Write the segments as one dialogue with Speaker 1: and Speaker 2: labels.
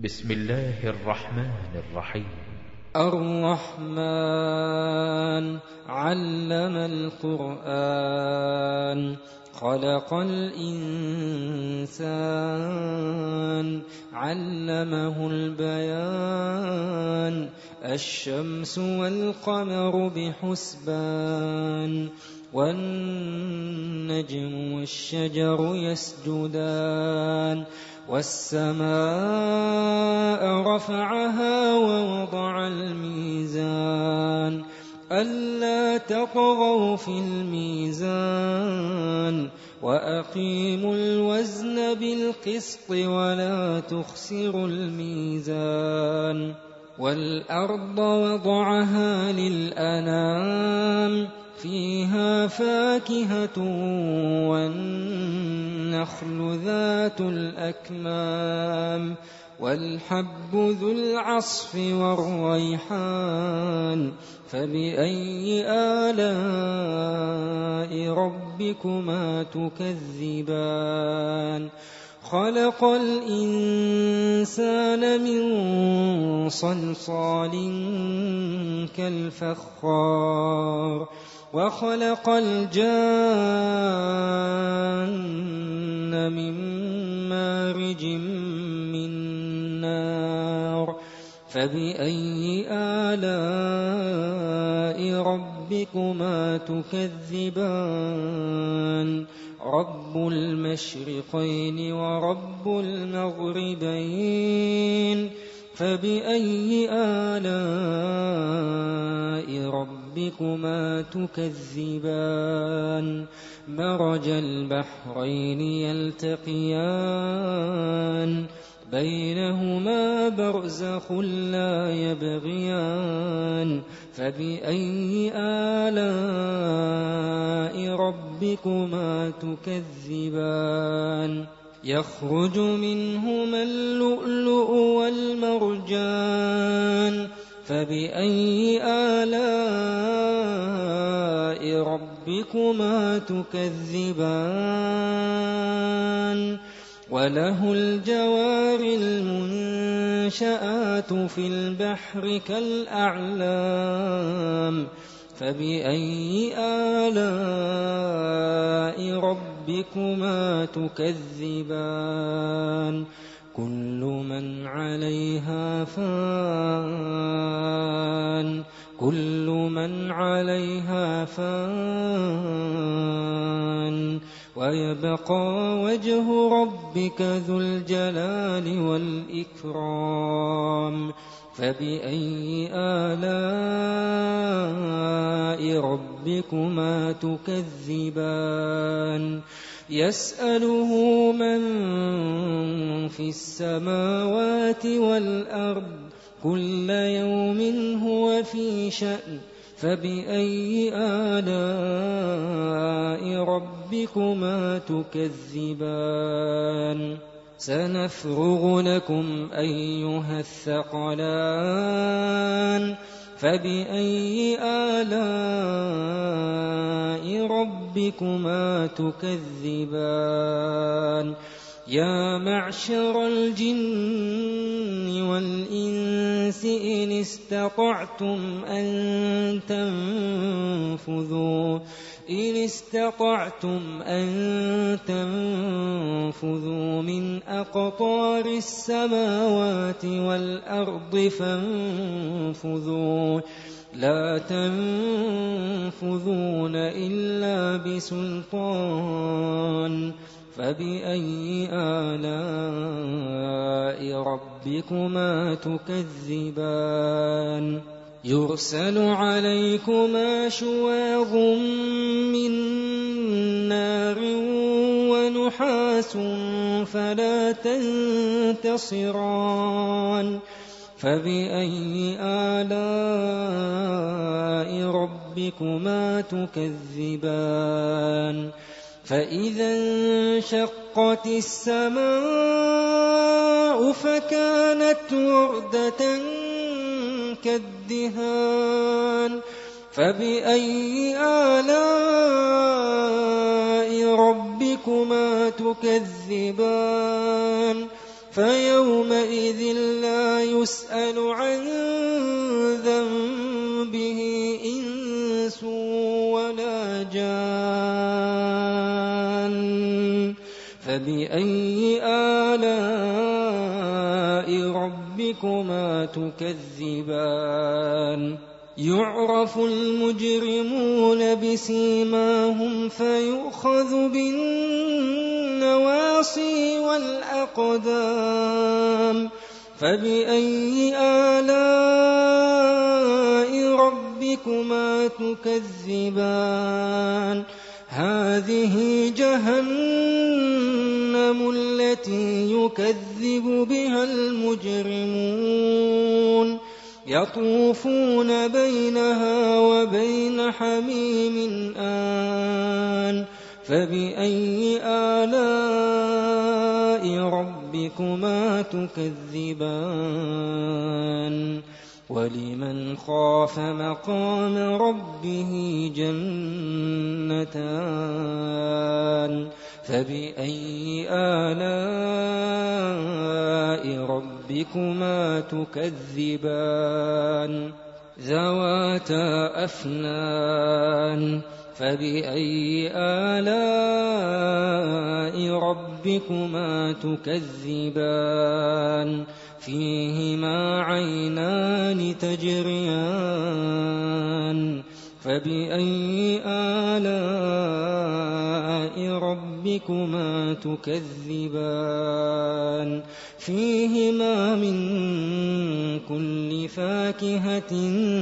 Speaker 1: بسم الله الرحمن الرحيم.
Speaker 2: الرحمن علم القرآن خلق الإنسان علمه البيان الشمس والقمر بحسبان والنجم والشجر يسجدان والسماء رفعها ووضع الميزان ألا تطغوا في الميزان وأقيموا الوزن بالقسط ولا تخسروا الميزان والأرض وضعها للأنام فيها فاكهة والنخل ذات الأكمام والحب ذو العصف والريحان فبأي آلاء ربكما تكذبان خلق الإنسان من صلصال كالفخار وخلق الجان من مارج من نار فبأي آلاء ربكما تكذبان رب المشرقين ورب المغربين فبأي آلاء ربكما تكذبان مرج البحرين يلتقيان بينهما برزخ لا يبغيان فبأي آلاء ربكما تكذبان يخرج منهما اللؤلؤ والمرجان فبأي آلاء ربكما تكذبان وله الجوار المنشآت في البحر كالأعلام فبأي آلاء ربكما تكذبان كل من عليها فان كل من عليها فان ويبقى وجه ربك ذو الجلال والإكرام فبأي آلاء ربكما تكذبان يسأله من في السماوات والأرض كل يوم هو في شأن فبأي آلاء ربكما تكذبان سنفرغ لكم أيها الثقلان فبأي آلاء ربكما تكذبان يا معشر الجن والإنس إن استطعتم أن تنفذوا من أقطار السماوات والأرض فانفذوا لا تنفذون إلا بسلطان فبأي آلاء ربكما تكذبان يرسل عليكما شواظ من نار ونحاس فلا تنتصران فبأي آلاء ربكما تكذبان فإذا انشقت السماء فكانت وردة كالدهان فبأي آلاء ربكما تكذبان فيومئذ لا يسأل عن ذنبه إنس ولا جان فبأي آلاء ربكما تكذبان يعرف المجرمون بسيماهم فيؤخذ بالنواصي والأقدام فبأي آلاء ربكما تكذبان هذه جهنم التي يكذب بها المجرمون يطوفون بينها وبين حميم آن فبأي آلاء ربكما تكذبان ولمن خاف مقام ربه جنتان فبأي آلاء ربكما تكذبان ذواتا أفنان فبأي آلاء ربكما تكذبان فيهما عينان تجريان فبأي آلاء ربكما تكذبان فيهما من كل فاكهة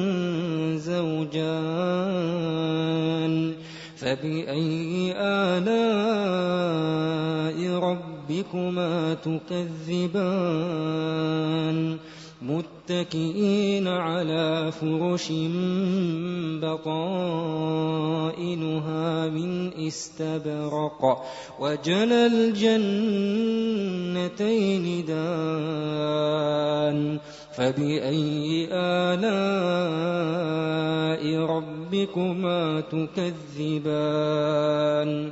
Speaker 2: زوجان فبأي آلاء ربكما تكذبان متكئين على فرش بطائنها من استبرق وجنى الجنتين دان فبأي آلاء ربكما تكذبان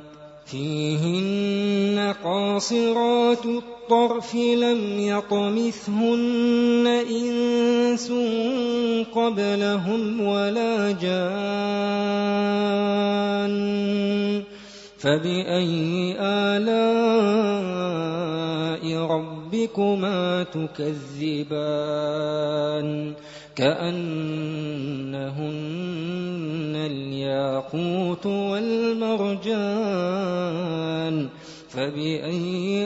Speaker 2: فيهن قاصرات الطرف لم يطمثهن إنس قبلهم ولا جان فبأي آلاء ربكما تكذبان كأنهن الياقوت والمرجان فبأي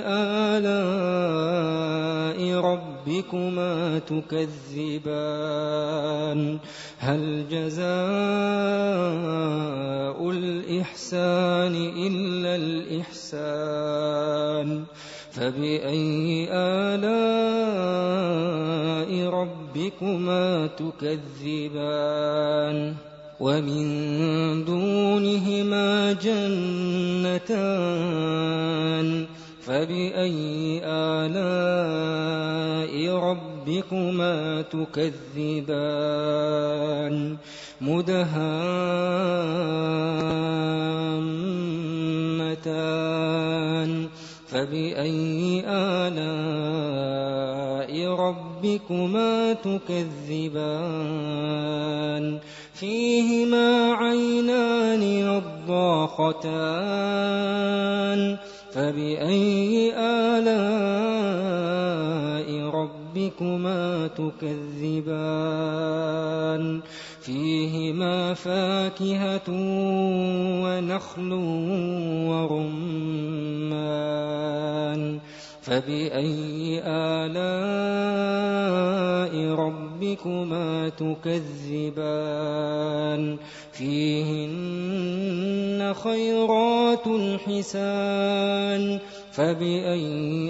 Speaker 2: آلاء ربكما تكذبان هل جزاء الإحسان إلا الإحسان فبأي آلاء ربكما تكذبان ومن دونهما جنتان فبأي آلاء ربكما تكذبان مدهامتان فبأي آلاء ربكما تكذبان فيهما عينان نضاختان فبأي آلاء ربكما تكذبان فيهما فاكهة ونخل ورمان فبأي آلاء ربكما تكذبان فيهن خيرات حسان فبأي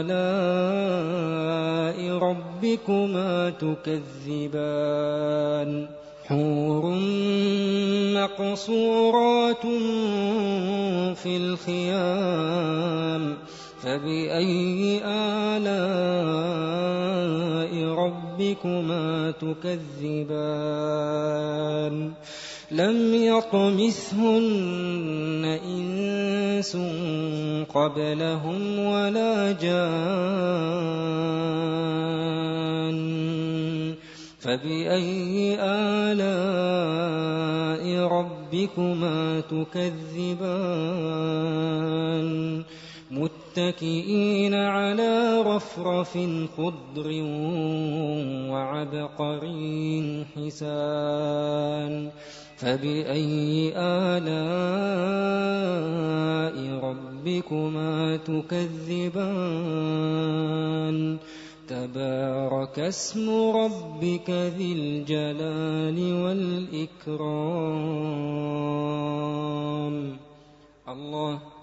Speaker 2: آلاء ربكما تكذبان حور مقصورات في الخيام فبأي آلاء ربكما ربكما تكذبان لم يطمثهن إنس قبلهم ولا جان فبأي آلاء ربكما تكذبان متكئين على رفرف خضر وعبقري حسان فبأي آلاء ربكما تكذبان تبارك اسم ربك ذي الجلال والإكرام الله